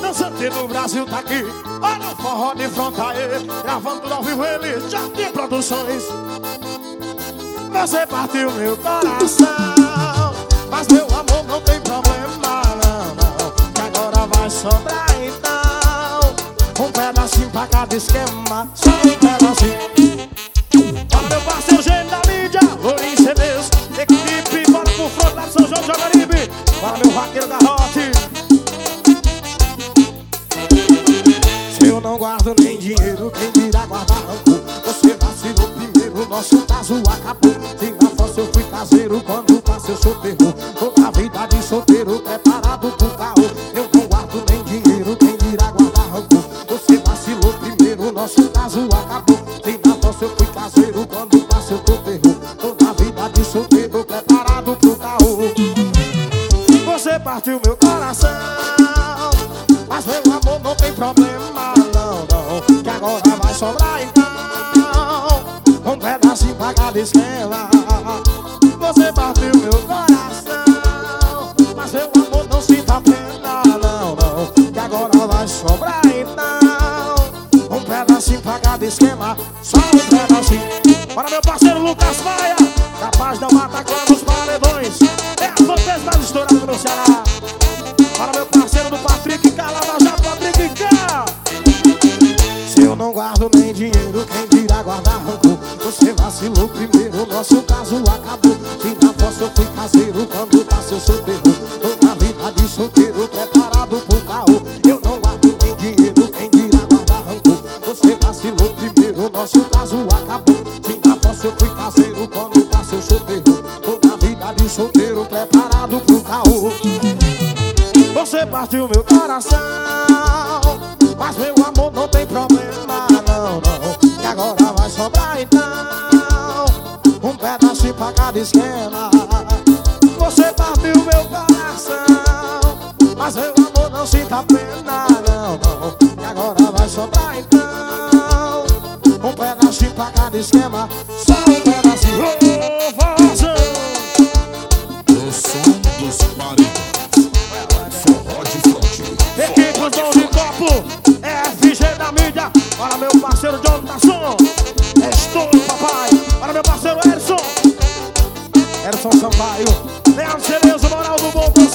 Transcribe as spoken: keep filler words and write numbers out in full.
dançante do Brasil tá aqui. Olha o forró de Frontaê, gravando tudo ao vivo, ele já tem produções. Você partiu meu coração, mas meu amor não tem problema, não, não, que agora vai sobrar então um pedacinho pra cada esquema, só um pedacinho. Olha meu parceiro gênio da mídia, Lourinho C Ds, equipe, bora pro front lá de São João de Jaguaribe. Bora meu vaqueiro Garrote. Se eu não guardo nem dinheiro, quem dirá guardar rancor? Você vacilou primeiro, nosso caso acabou. Se na fossa eu fui caseiro, quando passei eu sou terror. Toda vida de solteiro, preparado pro caô. Eu não guardo nem dinheiro, quem dirá guardar rancor? Você vacilou primeiro, nosso caso acabou. Se na fossa eu fui caseiro, quando passei eu sou terror. Toda vida de solteiro, preparado pro caô. Você partiu meu coração, mas meu amor não tem problema, não, não, que agora vai sobrar então um pedacinho pra cada esquema. Você partiu meu coração, mas meu amor não sinta pena, não, não, que agora vai sobrar então um pedacinho pra cada esquema, só um pedacinho. Para meu parceiro Lucas Maia, capaz não mata com os paredões, é a fantasia mais estourada do meu Ceará. Para meu parceiro do Patrick K, Lava Jato, Patrick K. Se eu não guardo nem dinheiro, quem dirá guardar rancor? Você vacilou primeiro, nosso caso acabou. Se na fossa eu fui caseiro, quando passei eu sou terror. Toda vida de solteiro, preparado pro caô. Eu não guardo nem dinheiro, quem dirá guardar rancor? Você vacilou primeiro, nosso caso acabou. Se na fossa eu fui caseiro, quando passei eu sou terror. Toda vida de solteiro, preparado pro caô. Você partiu meu coração, mas meu amor não tem problema, não, não, que agora vai sobrar então um pedacinho pra cada esquema. Você partiu meu coração, mas meu amor não sinta pena, não, não, que agora vai sobrar então um pedacinho pra cada esquema, só um pedacinho. O som dos paredões. Equipe Dom de Copo, F G da mídia. Para meu parceiro John Tasson, estou papai. Para meu parceiro Erson, Erson Sampaio, Leandro Cerezo, Moral do Bom.